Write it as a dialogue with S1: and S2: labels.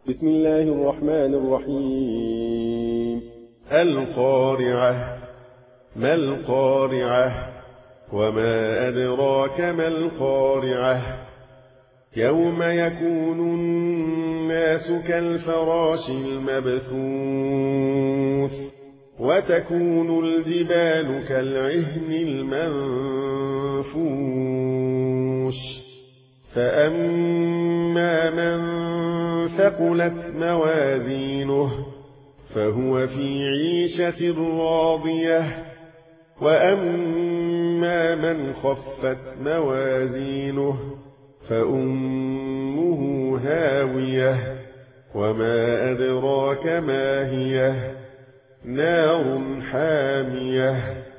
S1: بسم الله الرحمن الرحيم.
S2: القارعة. ما القارعة؟ وما أدراك ما القارعة؟ يوم يكون الناس كالفراش المبثوث وتكون الجبال كالعهن المنفوش فأما من ثقلت موازينه فهو في عيشة راضية وأما من خفت موازينه فأمه هاوية وما أدراك ما هي نار حامية